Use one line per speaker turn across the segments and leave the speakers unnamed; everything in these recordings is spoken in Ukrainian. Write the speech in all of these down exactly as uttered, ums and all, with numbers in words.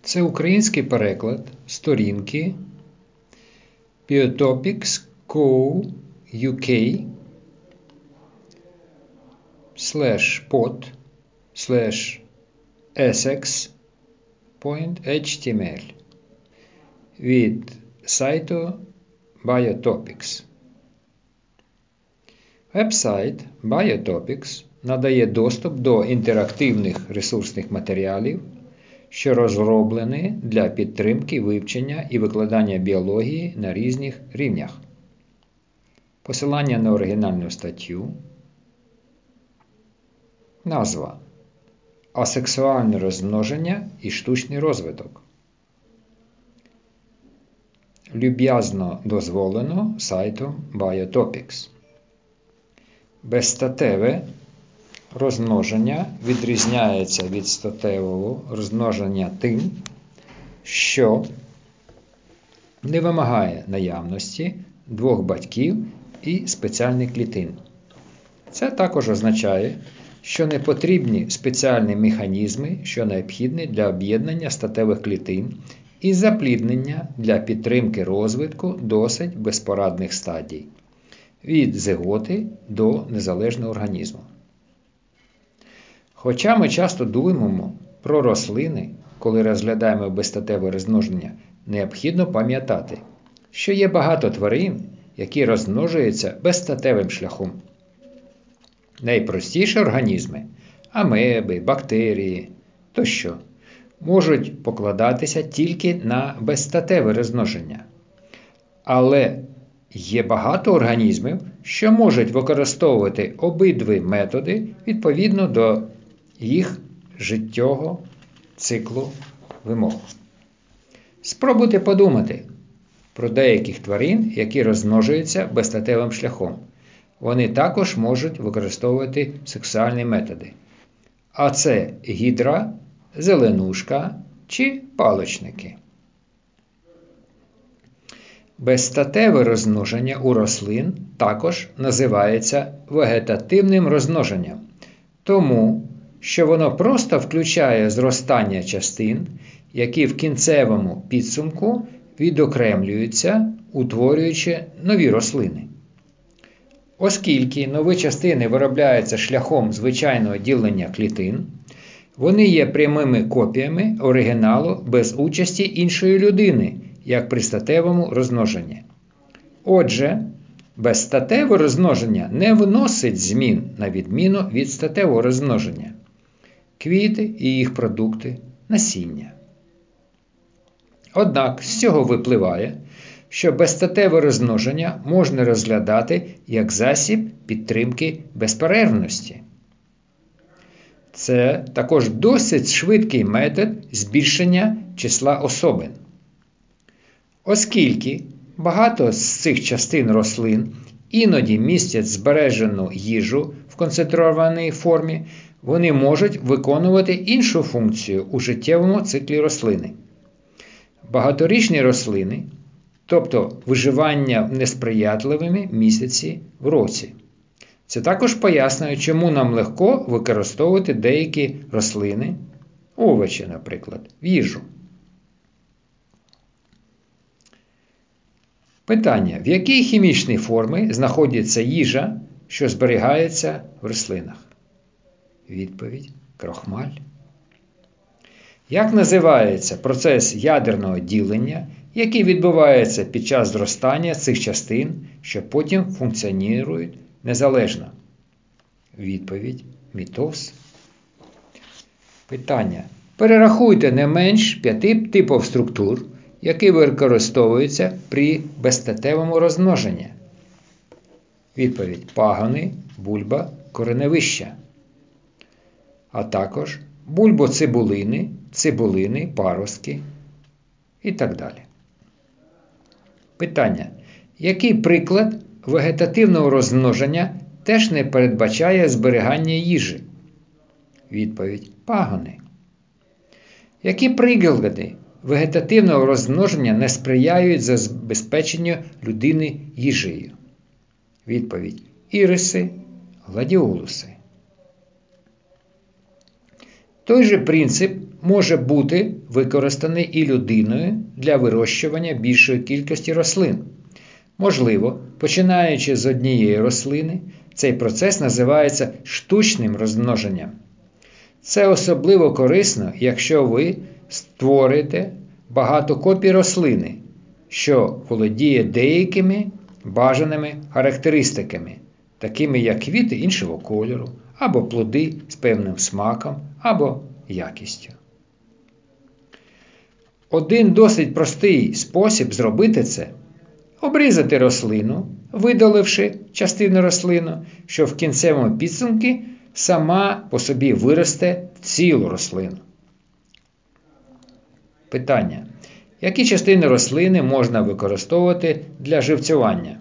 Це український переклад сторінки biotopics co uk slash pod slash essex html від сайту Biotopics. Веб-сайт Biotopics надає доступ до інтерактивних ресурсних матеріалів, що розроблені для підтримки вивчення і викладання біології на різних рівнях. Посилання на оригінальну статтю. Назва: Асексуальне розмноження і штучний розвиток. Люб'язно дозволено сайтом Biotopics. Безстатеве розмноження відрізняється від статевого розмноження тим, що не вимагає наявності двох батьків і спеціальних клітин. Це також означає, що не потрібні спеціальні механізми, що необхідні для об'єднання статевих клітин і запліднення для підтримки розвитку досить безпорадних стадій від зиготи до незалежного організму. Хоча ми часто думаємо про рослини, коли розглядаємо безстатеве розмноження, необхідно пам'ятати, що є багато тварин, які розмножуються безстатевим шляхом. Найпростіші організми – амеби, бактерії тощо – можуть покладатися тільки на безстатеве розмноження. Але є багато організмів, що можуть використовувати обидві методи відповідно до їх життєвого циклу вимог. Спробуйте подумати про деяких тварин, які розмножуються безстатевим шляхом. Вони також можуть використовувати сексуальні методи. А це гідра, зеленушка чи паличники. Безстатеве розмноження у рослин також називається вегетативним розмноженням, тому що воно просто включає зростання частин, які в кінцевому підсумку відокремлюються, утворюючи нові рослини. Оскільки нові частини виробляються шляхом звичайного ділення клітин, вони є прямими копіями оригіналу без участі іншої людини, як при статевому розмноженні. Отже, безстатеве розмноження не вносить змін на відміну від статевого розмноження. Квіти і їх продукти – насіння. Однак з цього випливає, що безстатеве розмноження можна розглядати як засіб підтримки безперервності. Це також досить швидкий метод збільшення числа особин. Оскільки багато з цих частин рослин іноді містять збережену їжу в концентрованій формі, вони можуть виконувати іншу функцію у життєвому циклі рослини. Багаторічні рослини, тобто виживання в несприятливі місяці в році. Це також пояснює, чому нам легко використовувати деякі рослини, овочі, наприклад, в їжу. Питання: в якій хімічній формі знаходиться їжа, що зберігається в рослинах? Відповідь: крохмаль. Як називається процес ядерного ділення, який відбувається під час зростання цих частин, що потім функціонують незалежно? Відповідь: мітоз. Питання: перерахуйте не менш п'яти типів структур, які використовуються при безстатевому розмноженні. Відповідь: пагони, бульба, кореневища. А також бульбоцибулини, цибулини, паростки і так далі. Питання: який приклад вегетативного розмноження теж не передбачає зберігання їжі? Відповідь: пагони. Які приклади вегетативного розмноження не сприяють забезпеченню людини їжею? Відповідь: іриси, гладіолуси. Той же принцип може бути використаний і людиною для вирощування більшої кількості рослин. Можливо, починаючи з однієї рослини, цей процес називається штучним розмноженням. Це особливо корисно, якщо ви створите багато копій рослини, що володіє деякими бажаними характеристиками, такими як квіти іншого кольору, або плоди з певним смаком, або якістю. Один досить простий спосіб зробити це – обрізати рослину, видаливши частину рослини, що в кінцевому підсумку сама по собі виросте цілу рослину. Питання. Які частини рослини можна використовувати для живцювання?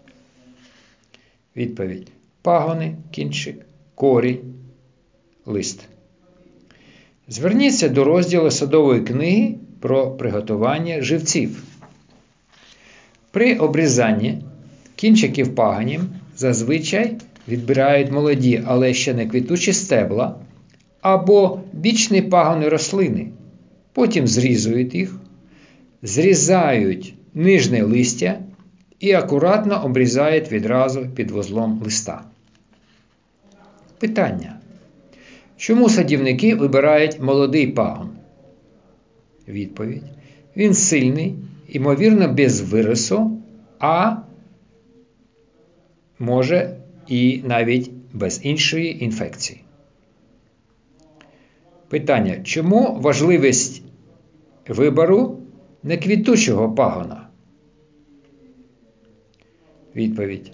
Відповідь. Пагони, кінчик, корінь, лист. Зверніться до розділу садової книги про приготування живців. При обрізанні кінчиків пагонів зазвичай відбирають молоді, але ще не квітучі стебла або бічні пагони рослини. Потім зрізують їх, зрізають нижнє листя і акуратно обрізають відразу під вузлом листа. Питання. Чому садівники вибирають молодий пагон? Відповідь. Він сильний, ймовірно, без виросу, а може і навіть без іншої інфекції. Питання. Чому важливість вибору неквітучого пагона? Відповідь.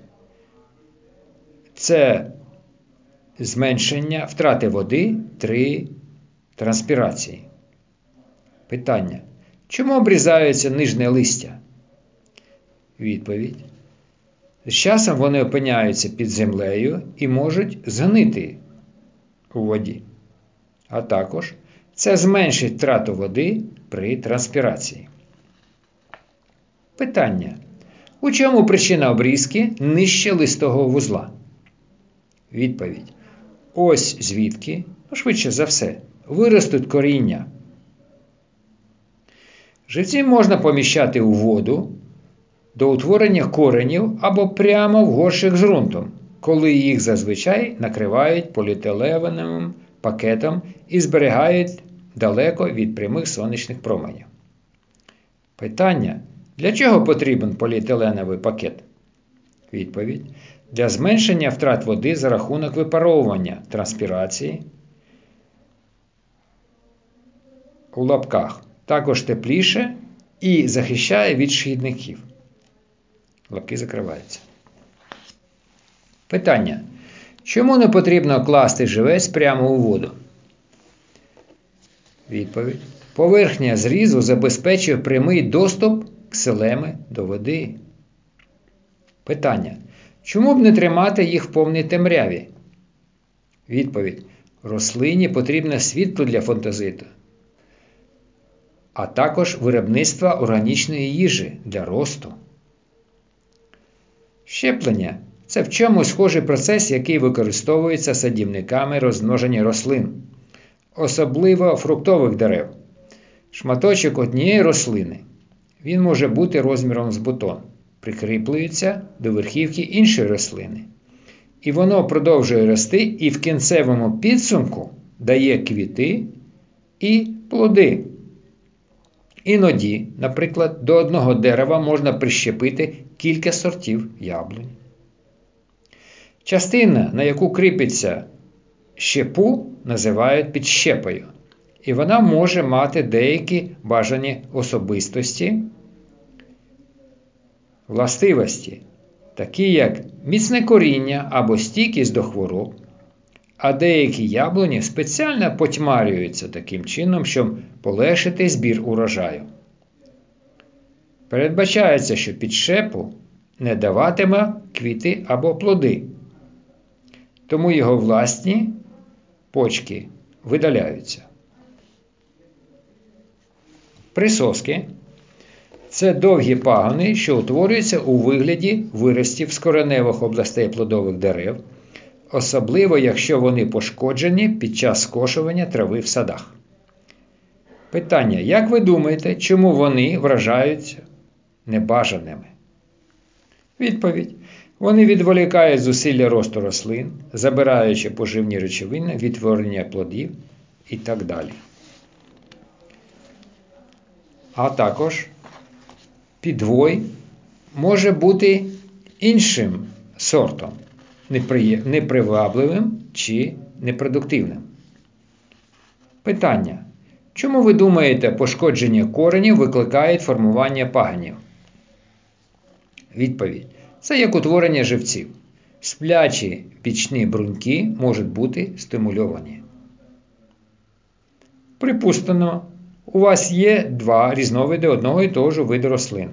Це зменшення втрати води при транспірації. Питання. Чому обрізаються нижнє листя? Відповідь. З часом вони опиняються під землею і можуть згнити у воді. А також це зменшить втрату води при транспірації. Питання. У чому причина обрізки нижче листового вузла? Відповідь. Ось звідки, ну, швидше за все, виростуть коріння. Живці можна поміщати у воду до утворення коренів або прямо в горщик з ґрунтом, коли їх зазвичай накривають поліетиленовим пакетом і зберігають далеко від прямих сонячних променів. Питання. Для чого потрібен поліетиленовий пакет? Відповідь. Для зменшення втрат води за рахунок випаровування транспірації у лапках. Також тепліше і захищає від шкідників. Лапки закриваються. Питання. Чому не потрібно класти живець прямо у воду? Відповідь. Поверхня зрізу забезпечує прямий доступ ксилеми до води. Питання. Чому б не тримати їх в повній темряві? Відповідь. Рослині потрібне світло для фотосинтезу, а також виробництва органічної їжі для росту. Щеплення – це в чомусь схожий процес, який використовується садівниками розмноження рослин, особливо фруктових дерев. Шматочок однієї рослини, він може бути розміром з бутон, прикріплюється до верхівки іншої рослини. І воно продовжує рости і в кінцевому підсумку дає квіти і плоди. Іноді, наприклад, до одного дерева можна прищепити кілька сортів яблунь. Частина, на яку кріпиться щепу, називають підщепою. І вона може мати деякі бажані особистості, властивості, такі як міцне коріння або стійкість до хвороб, а деякі яблуні спеціально потьмарюються таким чином, щоб полегшити збір урожаю. Передбачається, що підщепу не даватиме квіти або плоди, тому його власні почки видаляються. Присоски – це довгі пагони, що утворюються у вигляді виростів з кореневих областей плодових дерев, особливо якщо вони пошкоджені під час скошування трави в садах. Питання. Як ви думаєте, чому вони вважаються небажаними? Відповідь. Вони відволікають зусилля росту рослин, забираючи поживні речовини, відтворення плодів і так далі. А також підвой може бути іншим сортом, непривабливим чи непродуктивним. Питання. Чому ви думаєте, пошкодження коренів викликає формування пагонів? Відповідь. Це як утворення живців. Сплячі бічні бруньки можуть бути стимульовані. Припустимо, у вас є два різновиди одного і того ж виду рослин.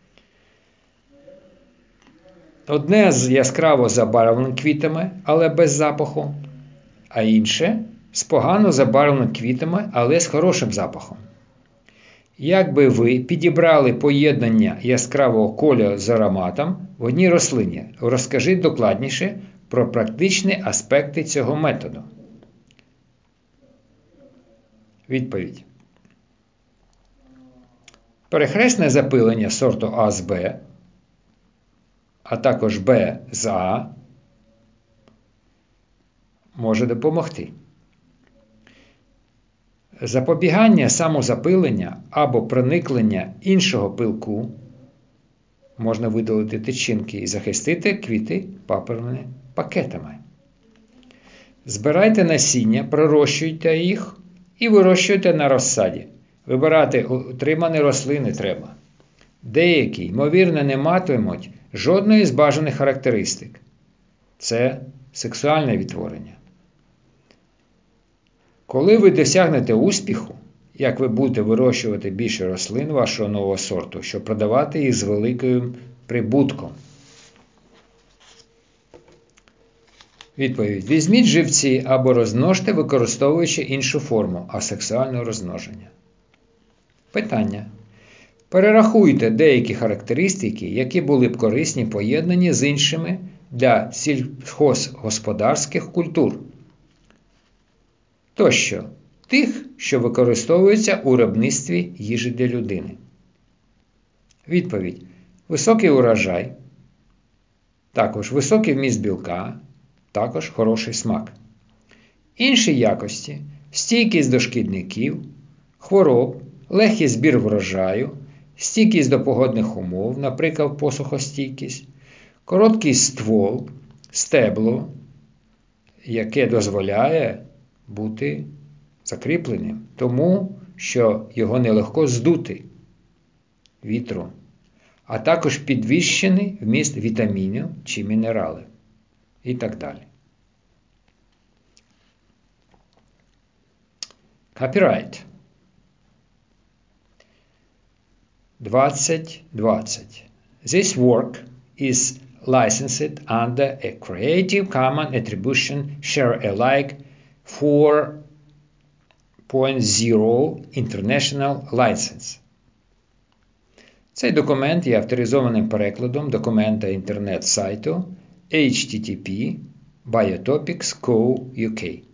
Одне з яскраво забарвленими квітами, але без запаху, а інше з погано забарвленими квітами, але з хорошим запахом. Як би ви підібрали поєднання яскравого кольору з ароматом в одній рослині? Розкажіть докладніше про практичні аспекти цього методу. Відповідь. Перехресне запилення сорту А з Б, а також Б з А, може допомогти. Запобігання самозапилення або проникнення іншого пилку, можна видалити тичинки і захистити квіти паперними пакетами. Збирайте насіння, пророщуйте їх і вирощуйте на розсаді. Вибирати утримані рослини треба. Деякі, ймовірно, не матимуть жодної з бажаних характеристик. Це сексуальне відтворення. Коли ви досягнете успіху, як ви будете вирощувати більше рослин вашого нового сорту, щоб продавати їх з великим прибутком? Відповідь. Візьміть живці або розмножте, використовуючи іншу форму асексуального розмноження. Питання. Перерахуйте деякі характеристики, які були б корисні поєднані з іншими для сільськогосподарських культур. Тощо, тих, що використовуються у виробництві їжі для людини. Відповідь. Високий урожай, також високий вміст білка, також хороший смак. Інші якості – стійкість до шкідників, хвороб, легкий збір врожаю, стійкість до погодних умов, наприклад, посухостійкість, короткий ствол, стебло, яке дозволяє бути закріпленим, тому що його нелегко здути вітром, а також підвищений вміст вітамінів чи мінералів і так далі. Copyright двадцять двадцять. This work is licensed under a Creative Commons Attribution Share Alike four point zero International License. Цей документ є авторизованим перекладом документа інтернет-сайту ейч ті ті пі Biotopics точка ко точка ю кей.